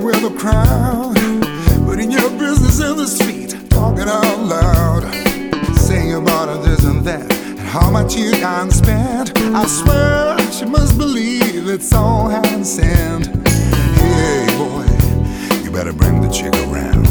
with a crowd, putting your business in the street, talking out loud, saying about this and that, and how much you done spent. I swear she must believe it's all heaven sent. Hey boy, you better bring the chick around.